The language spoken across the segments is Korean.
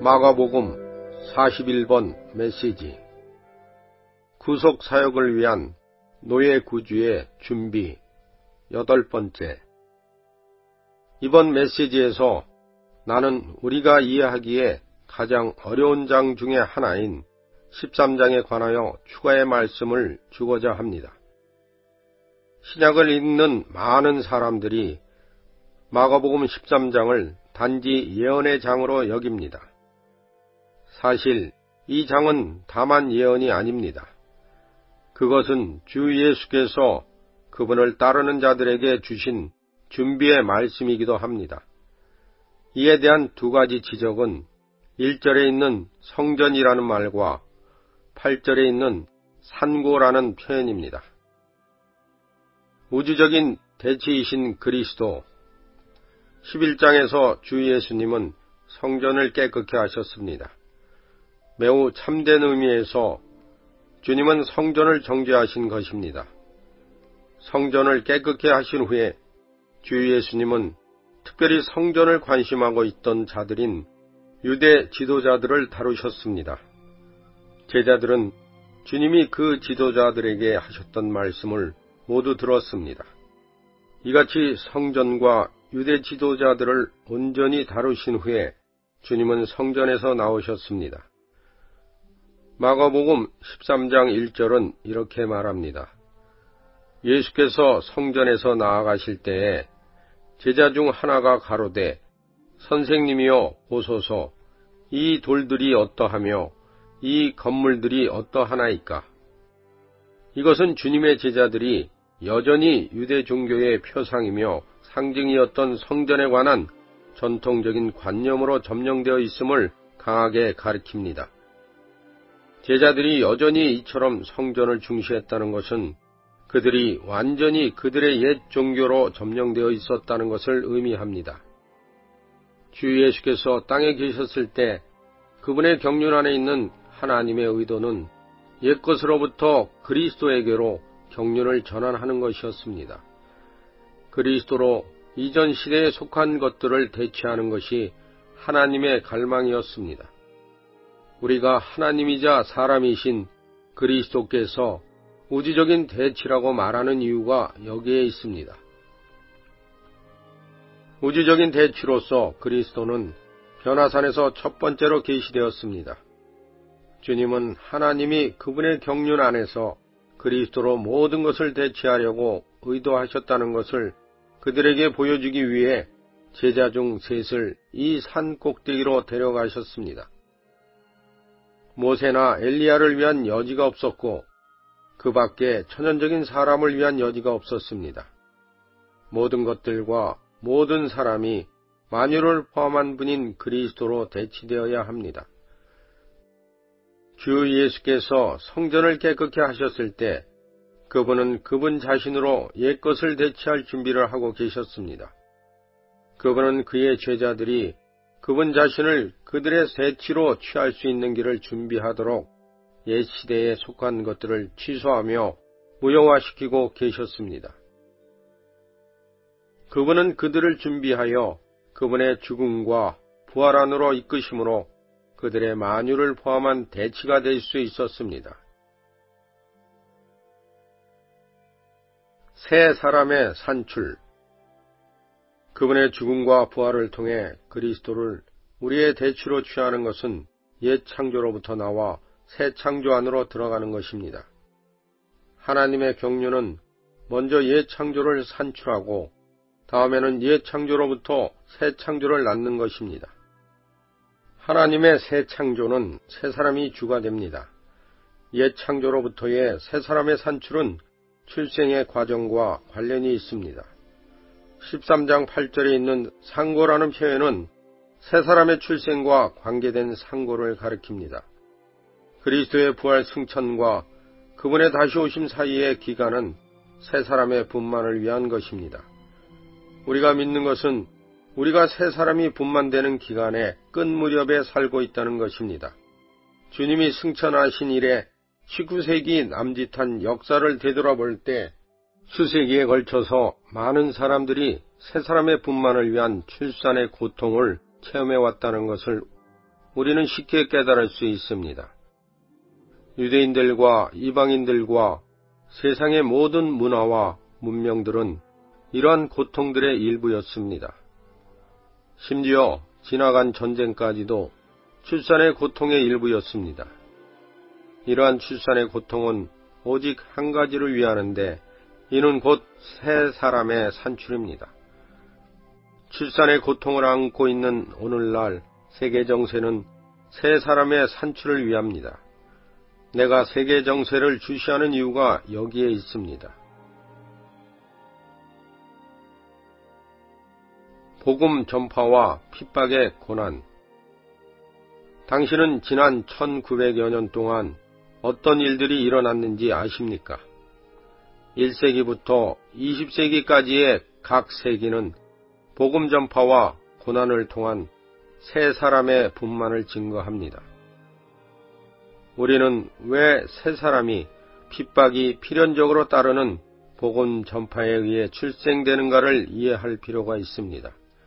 마가복음 41번 메시지. 구속 사역을 위한 노예 구주의 준비 8번째. 이번 메시지에서 나는 우리가 이해하기에 가장 어려운 장 중에 하나인 13장에 관하여 추가의 말씀을 주고자 합니다. 신약을 읽는 많은 사람들이 마가복음 13장을 단지 예언의 장으로 여깁니다. 사실 이 장은 다만 예언이 아닙니다. 그것은 주 예수께서 그분을 따르는 자들에게 주신 준비의 말씀이기도 합니다. 이에 대한 두 가지 지적은 1절에 있는 성전이라는 말과 8절에 있는 산고라는 표현입니다. 우주적인 대치이신 그리스도, 11장에서 주 예수님은 성전을 깨끗게 하셨습니다. 매우 참된 의미에서 주님은 성전을 정죄하신 것입니다. 성전을 깨끗게 하신 후에 주 예수님은 특별히 성전을 관심하고 있던 자들인 유대 지도자들을 다루셨습니다. 제자들은 주님이 그 지도자들에게 하셨던 말씀을 모두 들었습니다. 이같이 성전과 유대 지도자들을 온전히 다루신 후에 주님은 성전에서 나오셨습니다. 마가복음 13장 1절은 이렇게 말합니다. 예수께서 성전에서 나아가실 때에 제자 중 하나가 가로되 선생님이여 보소서, 이 돌들이 어떠하며 이 건물들이 어떠하나이까. 이것은 주님의 제자들이 여전히 유대 종교의 표상이며 상징이었던 성전에 관한 전통적인 관념으로 점령되어 있음을 강하게 가리킵니다. 제자들이 여전히 이처럼 성전을 중시했다는 것은 그들이 완전히 그들의 옛 종교로 점령되어 있었다는 것을 의미합니다. 주 예수께서 땅에 계셨을 때 그분의 경륜 안에 있는 하나님의 의도는 옛것으로부터 그리스도에게로 경륜을 전환하는 것이었습니다. 그리스도로 이전 시대에 속한 것들을 대체하는 것이 하나님의 갈망이었습니다. 우리가 하나님이자 사람이신 그리스도께서 우주적인 대치라고 말하는 이유가 여기에 있습니다. 우주적인 대치로서 그리스도는 변화산에서 첫 번째로 계시되었습니다. 주님은 하나님이 그분의 경륜 안에서 그리스도로 모든 것을 대체하려고 의도하셨다는 것을 그들에게 보여주기 위해 제자 중 셋을 이 산 꼭대기로 데려가셨습니다. 모세나 엘리야를 위한 여지가 없었고 그 밖에 천연적인 사람을 위한 여지가 없었습니다. 모든 것들과 모든 사람이 만유를 포함한 분인 그리스도로 대치되어야 합니다. 주 예수께서 성전을 깨끗게 하셨을 때 그분은 그분 자신으로 옛것을 대체할 준비를 하고 계셨습니다. 그분은 그의 제자들이 그분 자신을 그들의 대치로 취할 수 있는 길을 준비하도록 옛 시대에 속한 것들을 취소하며 무용화시키고 계셨습니다. 그분은 그들을 준비하여 그분의 죽음과 부활 안으로 이끄심으로 그들의 만유를 포함한 대치가 될 수 있었습니다. 새 사람의 산출. 그분의 죽음과 부활을 통해 그리스도를 우리의 대치로 취하는 것은 옛 창조로부터 나와 새 창조 안으로 들어가는 것입니다. 하나님의 경륜은 먼저 옛 창조를 산출하고 다음에는 옛 창조로부터 새 창조를 낳는 것입니다. 하나님의 새 창조는 새 사람이 주가 됩니다. 옛 창조로부터의 새 사람의 산출은 출생의 과정과 관련이 있습니다. 13장 8절에 있는 상고라는 표현은 새 사람의 출생과 관계된 상고를 가리킵니다. 그리스도의 부활 승천과 그분의 다시 오심 사이의 기간은 새 사람의 분만을 위한 것입니다. 우리가 믿는 것은 우리가 새 사람이 분만되는 기간에 끝 무렵에 살고 있다는 것입니다. 주님이 승천하신 이래 19세기 남짓한 역사를 되돌아볼 때 수세기에 걸쳐서 많은 사람들이 새 사람의 분만을 위한 출산의 고통을 체험해왔다는 것을 우리는 쉽게 깨달을 수 있습니다. 유대인들과 이방인들과 세상의 모든 문화와 문명들은 이러한 고통들의 일부였습니다. 심지어 지나간 전쟁까지도 출산의 고통의 일부였습니다. 이러한 출산의 고통은 오직 한 가지를 위하는데 이는 곧 새 사람의 산출입니다. 출산의 고통을 안고 있는 오늘날 세계 정세는 새 사람의 산출을 위합니다. 내가 세계 정세를 주시하는 이유가 여기에 있습니다. 복음 전파와 핍박의 고난. 당신은 지난 1900여 년 동안 어떤 일들이 일어났는지 아십니까? 1세기부터 20세기까지의 각 세기는 복음 전파와 고난을 통한 새 사람의 분만을 증거합니다. 우리는 왜 새 사람이 핍박이 필연적으로 따르는 복음 전파에 의해 출생되는가를 이해할 필요가 있습니다.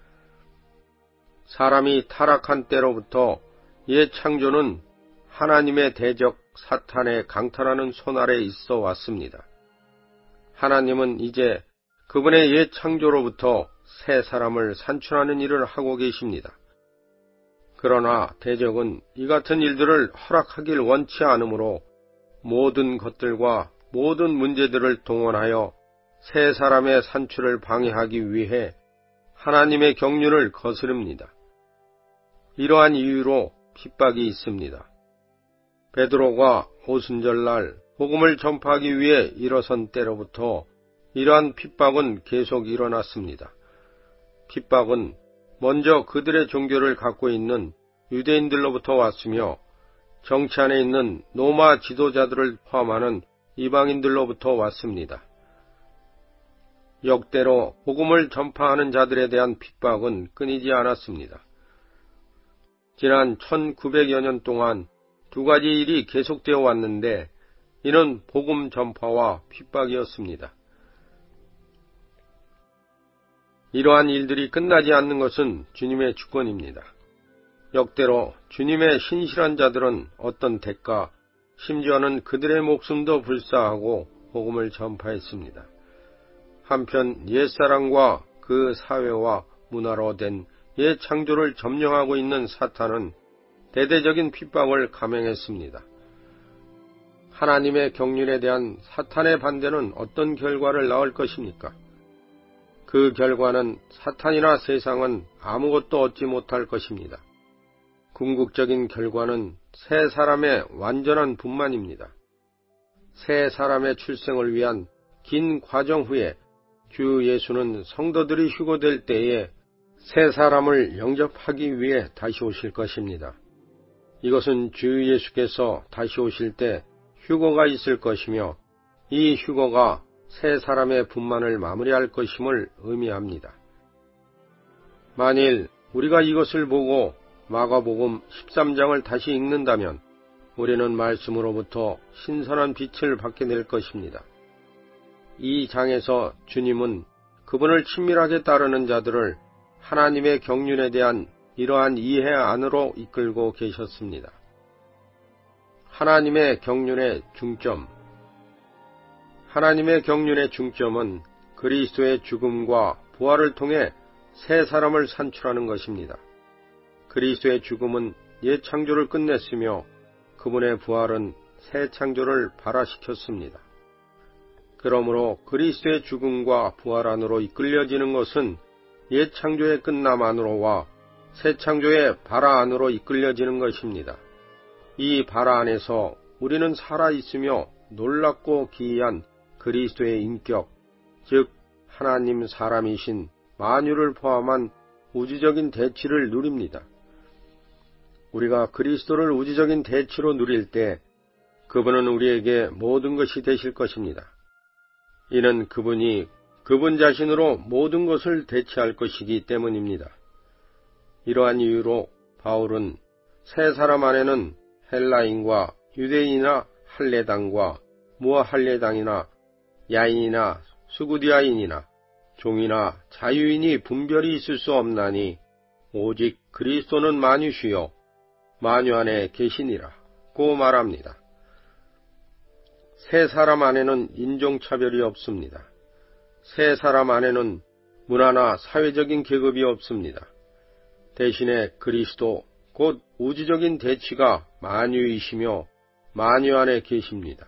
사람이 타락한 때로부터 옛 창조는 하나님의 대적 사탄의 강탈하는 손 아래 있어 왔습니다. 하나님은 이제 그분의 옛 창조로부터 새 사람을 산출하는 일을 하고 계십니다. 그러나 대적은 이 같은 일들을 허락하길 원치 않으므로 모든 것들과 모든 문제들을 동원하여 새 사람의 산출을 방해하기 위해 하나님의 경륜을 거스릅니다. 이러한 이유로 핍박이 있습니다. 베드로가 오순절날 복음을 전파하기 위해 일어선 때로부터 이러한 핍박은 계속 일어났습니다. 핍박은 먼저 그들의 종교를 갖고 있는 유대인들로부터 왔으며 정치 안에 있는 로마 지도자들을 포함하는 이방인들로부터 왔습니다. 역대로 복음을 전파하는 자들에 대한 핍박은 끊이지 않았습니다. 지난 1900여 년 동안 두 가지 일이 계속되어 왔는데 이는 복음 전파와 핍박이었습니다. 이러한 일들이 끝나지 않는 것은 주님의 주권입니다. 역대로 주님의 신실한 자들은 어떤 대가, 심지어는 그들의 목숨도 불사하고 복음을 전파했습니다. 한편 옛사람과 그 사회와 문화로 된 옛 창조를 점령하고 있는 사탄은 대대적인 핍박을 감행했습니다. 하나님의 경륜에 대한 사탄의 반대는 어떤 결과를 낳을 것입니까? 그 결과는 사탄이나 세상은 아무것도 얻지 못할 것입니다. 궁극적인 결과는 새 사람의 완전한 분만입니다. 새 사람의 출생을 위한 긴 과정 후에 주 예수는 성도들이 휴거될 때에 새 사람을 영접하기 위해 다시 오실 것입니다. 이것은 주 예수께서 다시 오실 때 휴거가 있을 것이며 이 휴거가 새 사람의 분만을 마무리할 것임을 의미합니다. 만일 우리가 이것을 보고 마가복음 13장을 다시 읽는다면 우리는 말씀으로부터 신선한 빛을 받게 될 것입니다. 이 장에서 주님은 그분을 친밀하게 따르는 자들을 하나님의 경륜에 대한 이러한 이해 안으로 이끌고 계셨습니다. 하나님의 경륜의 중점. 하나님의 경륜의 중점은 그리스도의 죽음과 부활을 통해 새 사람을 산출하는 것입니다. 그리스도의 죽음은 옛 창조를 끝냈으며 그분의 부활은 새 창조를 발화시켰습니다. 그러므로 그리스도의 죽음과 부활 안으로 이끌려지는 것은 옛 창조의 끝남 안으로와 새 창조의 발화 안으로 이끌려지는 것입니다. 이 발화 안에서 우리는 살아있으며 놀랍고 기이한 그리스도의 인격, 즉 하나님 사람이신 만유를 포함한 우주적인 대치를 누립니다. 우리가 그리스도를 우주적인 대치로 누릴 때 그분은 우리에게 모든 것이 되실 것입니다. 이는 그분이 그분 자신으로 모든 것을 대체할 것이기 때문입니다. 이러한 이유로 바울은 새 사람 안에는 헬라인과 유대인이나 할례당과 무할례당이나 야인이나 수구디아인이나 종이나 자유인이 분별이 있을 수 없나니 오직 그리스도는 만유시요 만유 안에 계시니라고 말합니다. 새 사람 안에는 인종차별이 없습니다. 새 사람 안에는 문화나 사회적인 계급이 없습니다. 대신에 그리스도 곧 우주적인 대치가 만유이시며 만유 안에 계십니다.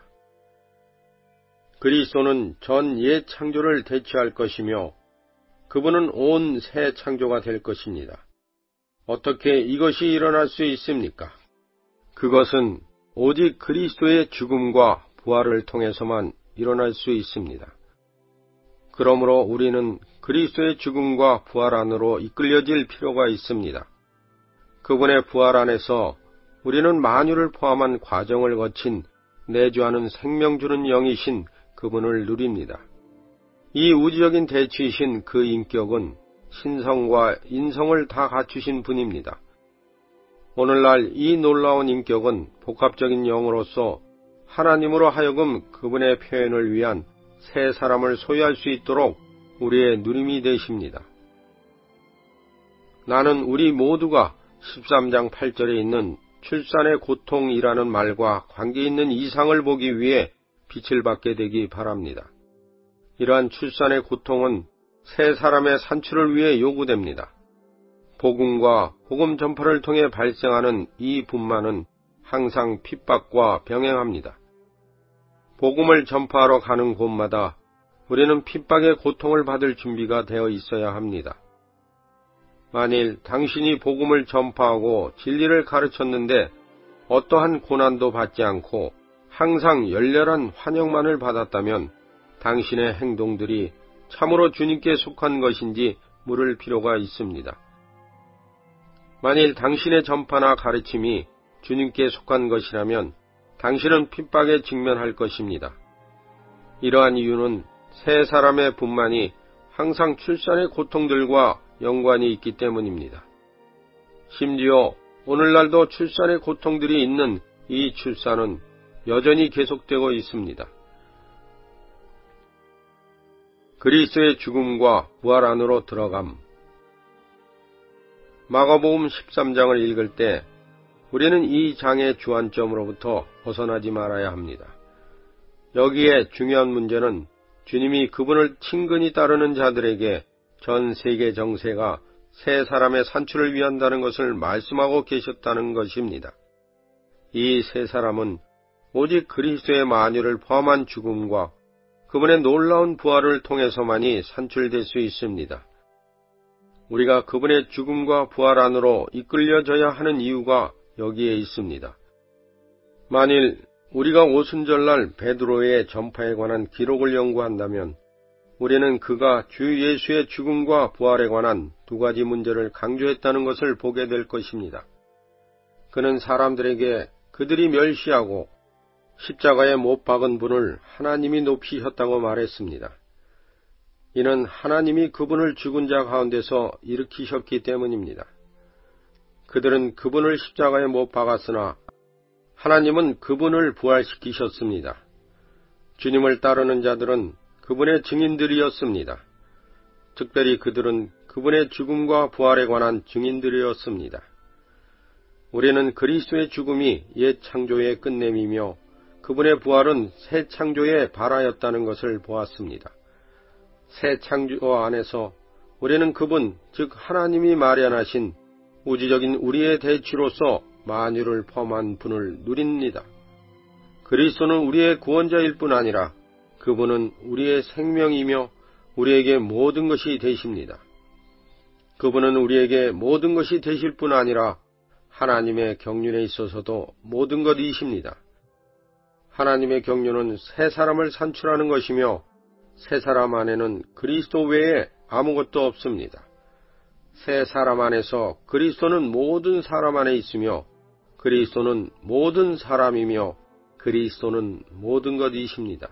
그리스도는 전 옛 창조를 대치할 것이며 그분은 온 새 창조가 될 것입니다. 어떻게 이것이 일어날 수 있습니까? 그것은 오직 그리스도의 죽음과 부활을 통해서만 일어날 수 있습니다. 그러므로 우리는 그리스도의 죽음과 부활 안으로 이끌려질 필요가 있습니다. 그분의 부활 안에서 우리는 만유를 포함한 과정을 거친 내주하는 생명 주는 영이신 그분을 누립니다. 이 우주적인 대치이신 그 인격은 신성과 인성을 다 갖추신 분입니다. 오늘날 이 놀라운 인격은 복합적인 영으로서 하나님으로 하여금 그분의 표현을 위한 새 사람을 소유할 수 있도록 우리의 누림이 되십니다. 나는 우리 모두가 13장 8절에 있는 출산의 고통이라는 말과 관계 있는 이상을 보기 위해 빛을 받게 되기 바랍니다. 이러한 출산의 고통은 새 사람의 산출을 위해 요구됩니다. 복음과 복음 전파를 통해 발생하는 이 분만은 항상 핍박과 병행합니다. 복음을 전파하러 가는 곳마다 우리는 핍박의 고통을 받을 준비가 되어 있어야 합니다. 만일 당신이 복음을 전파하고 진리를 가르쳤는데 어떠한 고난도 받지 않고 항상 열렬한 환영만을 받았다면 당신의 행동들이 참으로 주님께 속한 것인지 물을 필요가 있습니다. 만일 당신의 전파나 가르침이 주님께 속한 것이라면 당신은 핍박에 직면할 것입니다. 이러한 이유는 새 사람의 분만이 항상 출산의 고통들과 연관이 있기 때문입니다. 심지어 오늘날도 출산의 고통들이 있는 이 출산은 여전히 계속되고 있습니다. 그리스도의 죽음과 부활 안으로 들어감. 마가복음 13장을 읽을 때 우리는 이 장의 주안점으로부터 벗어나지 말아야 합니다. 여기에 중요한 문제는 주님이 그분을 친근히 따르는 자들에게 전 세계 정세가 새 사람의 산출을 위한다는 것을 말씀하고 계셨다는 것입니다. 이 새 사람은 오직 그리스도의 만유를 포함한 죽음과 그분의 놀라운 부활을 통해서만이 산출될 수 있습니다. 우리가 그분의 죽음과 부활 안으로 이끌려져야 하는 이유가 여기에 있습니다. 만일 우리가 오순절날 베드로의 전파에 관한 기록을 연구한다면 우리는 그가 주 예수의 죽음과 부활에 관한 두 가지 문제를 강조했다는 것을 보게 될 것입니다. 그는 사람들에게 그들이 멸시하고 십자가에 못 박은 분을 하나님이 높이셨다고 말했습니다. 이는 하나님이 그분을 죽은 자 가운데서 일으키셨기 때문입니다. 그들은 그분을 십자가에 못 박았으나 하나님은 그분을 부활시키셨습니다. 주님을 따르는 자들은 그분의 증인들이었습니다. 특별히 그들은 그분의 죽음과 부활에 관한 증인들이었습니다. 우리는 그리스도의 죽음이 옛 창조의 끝냄이며 그분의 부활은 새 창조의 발화였다는 것을 보았습니다. 새 창조 안에서 우리는 그분, 즉 하나님이 마련하신 우주적인 우리의 대치로서 만유를 포함한 분을 누립니다. 그리스도는 우리의 구원자일 뿐 아니라 그분은 우리의 생명이며 우리에게 모든 것이 되십니다. 그분은 우리에게 모든 것이 되실 뿐 아니라 하나님의 경륜에 있어서도 모든 것이십니다. 하나님의 경륜은 새 사람을 산출하는 것이며 새 사람 안에는 그리스도 외에 아무것도 없습니다. 새 사람 안에서 그리스도는 모든 사람 안에 있으며 그리스도는 모든 사람이며 그리스도는 모든 것이십니다.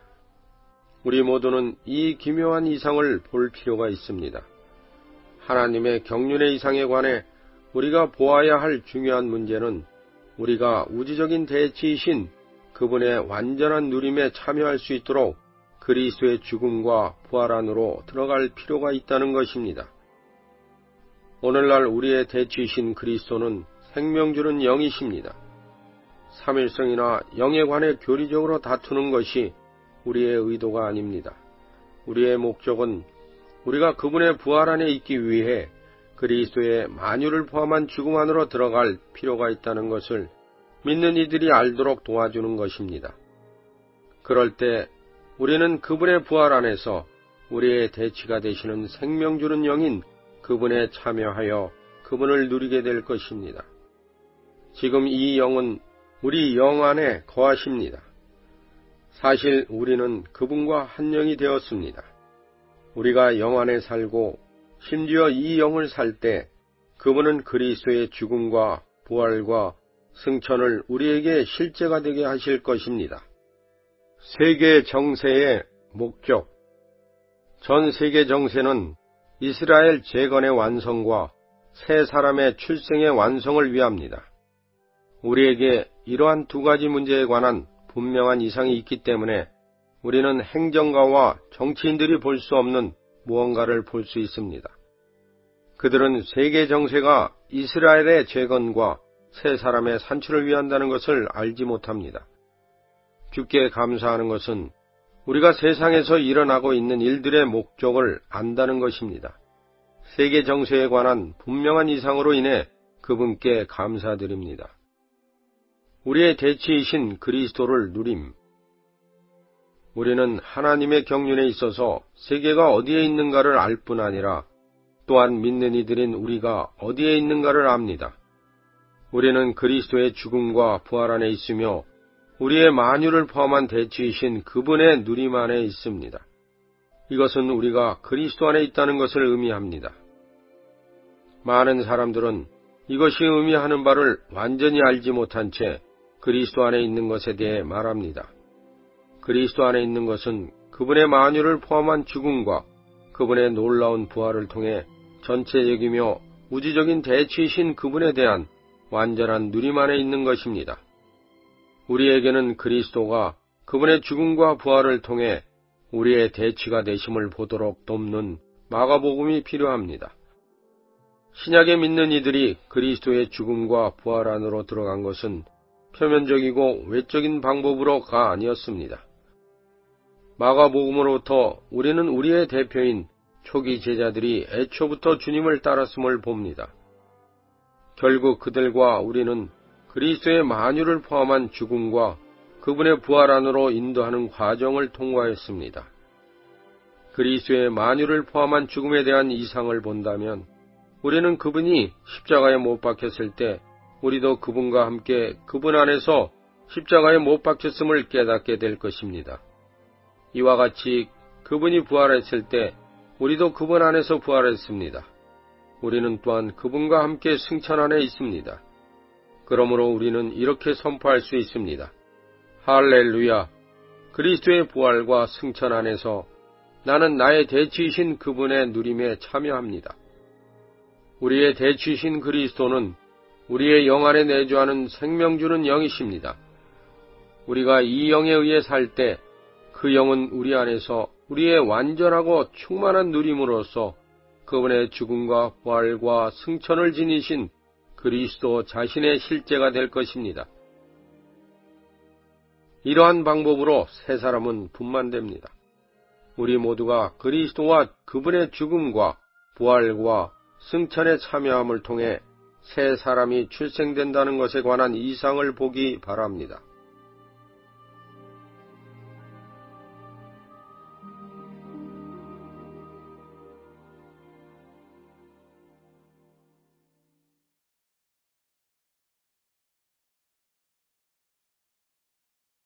우리 모두는 이 기묘한 이상을 볼 필요가 있습니다. 하나님의 경륜의 이상에 관해 우리가 보아야 할 중요한 문제는 우리가 우주적인 대치이신 그분의 완전한 누림에 참여할 수 있도록 그리스도의 죽음과 부활 안으로 들어갈 필요가 있다는 것입니다. 오늘날 우리의 대치이신 그리스도는 생명 주는 영이십니다. 삼일성이나 영에 관해 교리적으로 다투는 것이 우리의 의도가 아닙니다. 우리의 목적은 우리가 그분의 부활 안에 있기 위해 그리스도의 만유를 포함한 죽음 안으로 들어갈 필요가 있다는 것을 믿는 이들이 알도록 도와주는 것입니다. 그럴 때 우리는 그분의 부활 안에서 우리의 대치가 되시는 생명 주는 영인 그분에 참여하여 그분을 누리게 될 것입니다. 지금 이 영은 우리 영 안에 거하십니다. 사실 우리는 그분과 한 영이 되었습니다. 우리가 영 안에 살고 심지어 이 영을 살 때 그분은 그리스도의 죽음과 부활과 승천을 우리에게 실제가 되게 하실 것입니다. 세계 정세의 목적. 전 세계 정세는 이스라엘 재건의 완성과 새 사람의 출생의 완성을 위합니다. 우리에게 이러한 두 가지 문제에 관한 분명한 이상이 있기 때문에 우리는 행정가와 정치인들이 볼 수 없는 무언가를 볼 수 있습니다. 그들은 세계 정세가 이스라엘의 재건과 새 사람의 산출을 위한다는 것을 알지 못합니다. 주께 감사하는 것은 우리가 세상에서 일어나고 있는 일들의 목적을 안다는 것입니다. 세계 정세에 관한 분명한 이상으로 인해 그분께 감사드립니다. 우리의 대치이신 그리스도를 누림. 우리는 하나님의 경륜에 있어서 세계가 어디에 있는가를 알 뿐 아니라 또한 믿는 이들인 우리가 어디에 있는가를 압니다. 우리는 그리스도의 죽음과 부활 안에 있으며 우리의 만유를 포함한 대치이신 그분의 누림 안에 있습니다. 이것은 우리가 그리스도 안에 있다는 것을 의미합니다. 많은 사람들은 이것이 의미하는 바를 완전히 알지 못한 채 그리스도 안에 있는 것에 대해 말합니다. 그리스도 안에 있는 것은 그분의 만유를 포함한 죽음과 그분의 놀라운 부활을 통해 전체적이며 우주적인 대치이신 그분에 대한 완전한 누림 안에 있는 것입니다. 우리에게는 그리스도가 그분의 죽음과 부활을 통해 우리의 대치가 되심을 보도록 돕는 마가복음이 필요합니다. 신약에 믿는 이들이 그리스도의 죽음과 부활 안으로 들어간 것은 표면적이고 외적인 방법으로가 아니었습니다. 마가복음으로부터 우리는 우리의 대표인 초기 제자들이 애초부터 주님을 따랐음을 봅니다. 결국 그들과 우리는 그리스도의 만유를 포함한 죽음과 그분의 부활 안으로 인도하는 과정을 통과했습니다. 그리스도의 만유를 포함한 죽음에 대한 이상을 본다면 우리는 그분이 십자가에 못 박혔을 때 우리도 그분과 함께 그분 안에서 십자가에 못 박혔음을 깨닫게 될 것입니다. 이와 같이 그분이 부활했을 때 우리도 그분 안에서 부활했습니다. 우리는 또한 그분과 함께 승천 안에 있습니다. 그러므로 우리는 이렇게 선포할 수 있습니다. 할렐루야! 그리스도의 부활과 승천 안에서 나는 나의 대치이신 그분의 누림에 참여합니다. 우리의 대치이신 그리스도는 우리의 영 안에 내주하는 생명 주는 영이십니다. 우리가 이 영에 의해 살 때 그 영은 우리 안에서 우리의 완전하고 충만한 누림으로써 그분의 죽음과 부활과 승천을 지니신 그리스도 자신의 실제가 될 것입니다. 이러한 방법으로 새 사람은 분만됩니다. 우리 모두가 그리스도와 그분의 죽음과 부활과 승천에 참여함을 통해 새 사람이 출생된다는 것에 관한 이상을 보기 바랍니다.